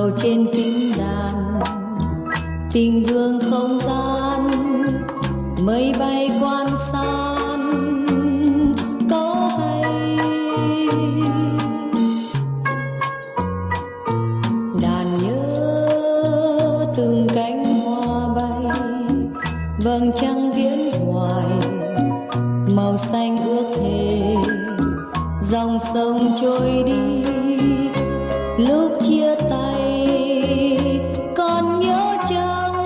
đầu trên phím đàn, tình vương không gian, mây bay quan san có hay. Đàn nhớ từng cánh hoa bay, vầng trăng viễn hoài, màu xanh ước thề, dòng sông trôi đi. Lúc chia tay còn nhớ chăng,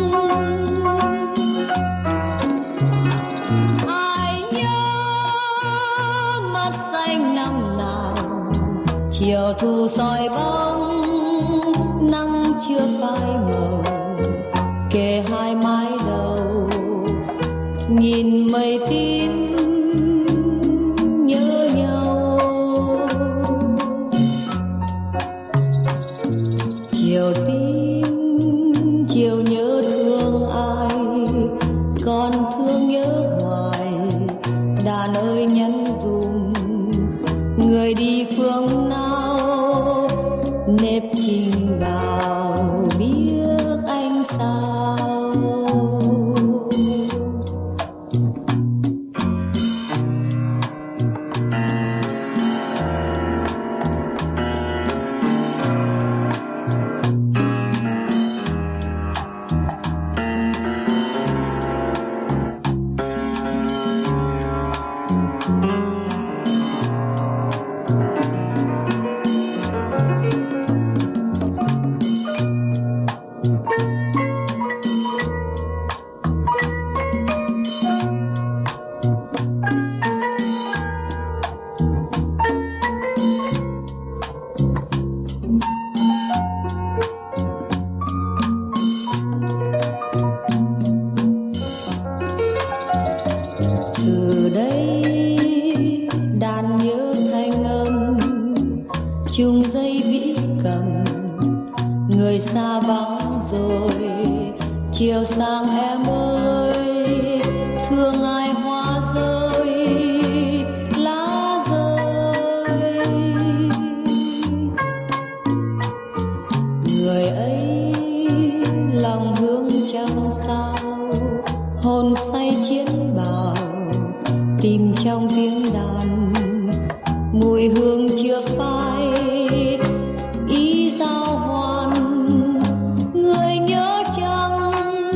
ai nhớ mắt xanh năm nào, chiều thu soi bóng nắng chưa phai màu, kề hai mái đầu nhìn mây tím nhớ nhau. Chiều tím chiều nhớ thương ai, còn thương nhớ hoài. Đàn ơi nhắn dùm người đi phương nào, nếp trình bào biết anh sao. Chung dây vĩ cầm, người xa vắng rồi. Chiều sang em ơi, thương ai hoa rơi lá rơi. Người ấy lòng hướng trăng sao, hồn say chiến bào, tìm trong tiếng đàn mùi hương chưa phai. Ý giao hoàn người nhớ chăng,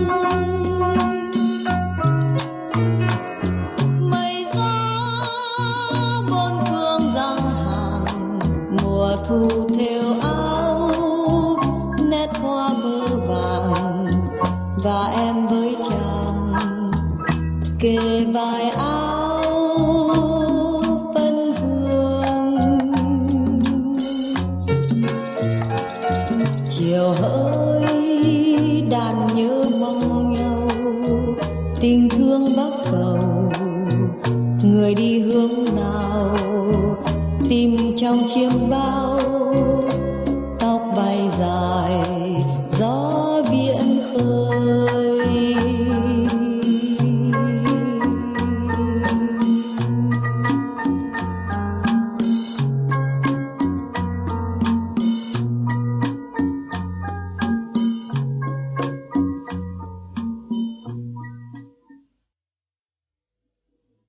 mây gió bốn phương giăng hàng, mùa thu thêu áo nét hoa bơ vàng. Và em với chàng kề vai áo chiều hỡi đàn nhớ mong nhau. Tình thương bắc cầu người đi hướng nào, tìm trong chiêm bao tóc bay dài